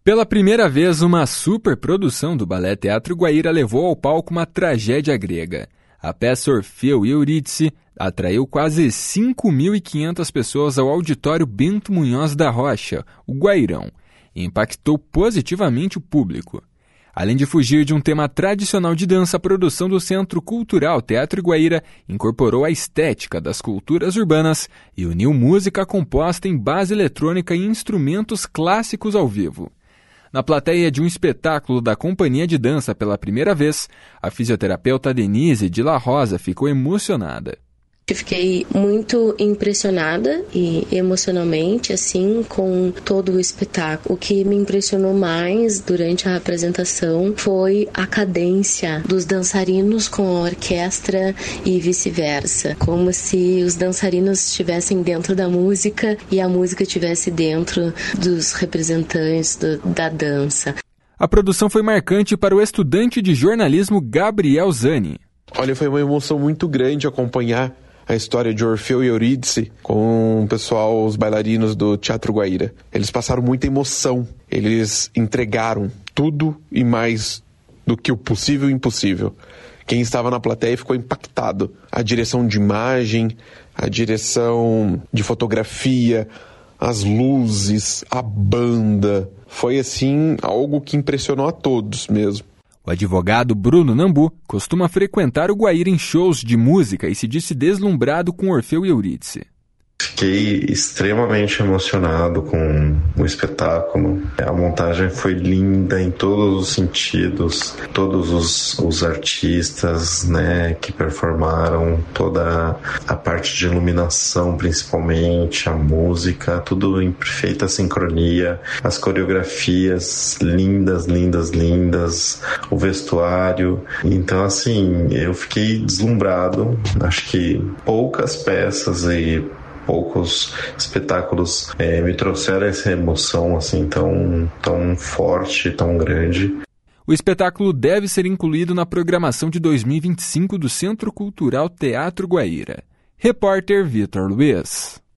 Pela primeira vez, uma superprodução do Balé Teatro Guaíra levou ao palco uma tragédia grega. A peça Orfeu e Eurídice atraiu quase 5.500 pessoas ao auditório Bento Munhoz da Rocha, o Guairão, e impactou positivamente o público. Além de fugir de um tema tradicional de dança, a produção do Centro Cultural Teatro Guaíra incorporou a estética das culturas urbanas e uniu música composta em base eletrônica e instrumentos clássicos ao vivo. Na plateia de um espetáculo da Companhia de Dança pela primeira vez, a fisioterapeuta Denise de La Rosa ficou emocionada. Eu fiquei muito impressionada e emocionalmente, assim, com todo o espetáculo. O que me impressionou mais durante a apresentação foi a cadência dos dançarinos com a orquestra e vice-versa. Como se os dançarinos estivessem dentro da música e a música estivesse dentro dos representantes da dança. A produção foi marcante para o estudante de jornalismo Gabriel Zani. Olha, foi uma emoção muito grande acompanhar a história de Orfeu e Eurídice com o pessoal, os bailarinos do Teatro Guaíra. Eles passaram muita emoção, eles entregaram tudo e mais do que o possível e impossível. Quem estava na plateia ficou impactado. A direção de imagem, a direção de fotografia, as luzes, a banda. Foi assim algo que impressionou a todos mesmo. O advogado Bruno Nambu costuma frequentar o Guaíra em shows de música e se disse deslumbrado com Orfeu e Eurídice. Fiquei extremamente emocionado com o espetáculo. A montagem foi linda em todos os sentidos. Todos os artistas, né, que performaram, toda a parte de iluminação principalmente, a música, tudo em perfeita sincronia. As coreografias lindas, lindas, lindas. O vestuário. Então, assim, eu fiquei deslumbrado. Acho que poucas peças e poucos espetáculos me trouxeram essa emoção assim tão forte, tão grande. O espetáculo deve ser incluído na programação de 2025 do Centro Cultural Teatro Guaíra. Repórter Vitor Luiz.